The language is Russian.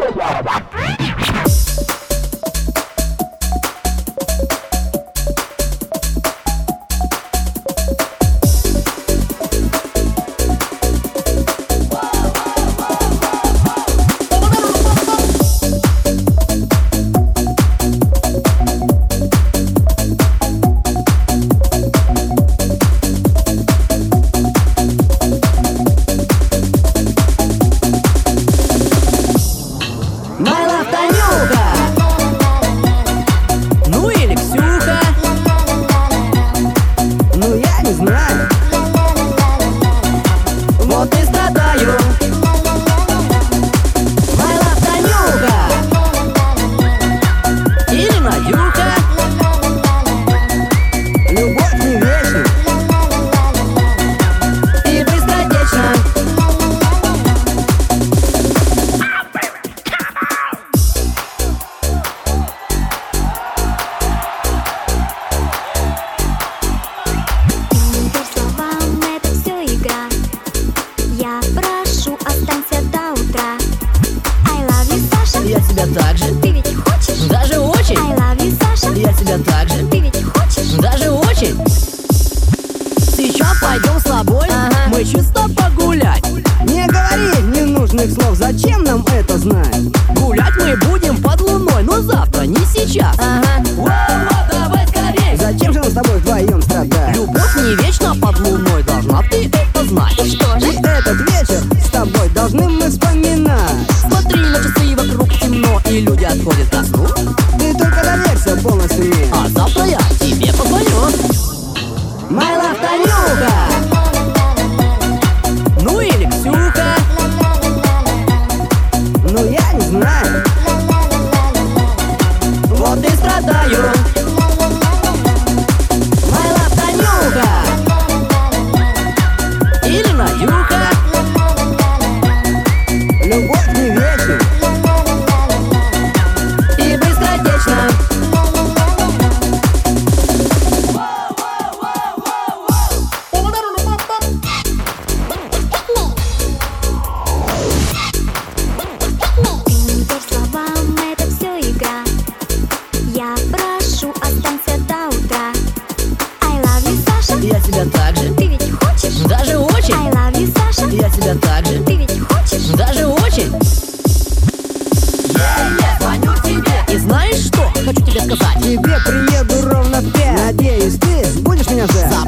Я тебя так же. Ты ведь хочешь? Даже очень. I love you, Саша. Я тебя так же. Ты ведь хочешь? Даже очень. Сейчас пойдем с тобой. Мы чисто погулять. Не говори ненужных слов, зачем нам это знать? Гулять мы будем под луной, но завтра, не сейчас. Воу-воу, давай скорей. Зачем же нам с тобой вдвоем страдать? Любовь не вечна под луной, должна ты это знать. Что же? И этот вечер с тобой должны мы вспоминать. Смотри на часы, вокруг темно, и люди отходят ко сну. Ты только доверься полностью мне. А завтра я тебе позвоню. My love, Танюха. Ну или Ксюха. Ну я не знаю. Вот и страдаю. My love, Танюха. Или Надюха. Любовь не вечна И быстротечно. Ты не верь словам, это все игра. Я прошу, останься до утра. I love you, Саша. Я тебя так же. Ты ведь хочешь? Даже очень. I love you, Саша. Я тебя так же. Ты ведь хочешь? Даже очень. Я звоню тебе. И знаешь что? Хочу тебе сказать. Тебе приеду ровно в 5. Надеюсь, ты будешь меня ждать.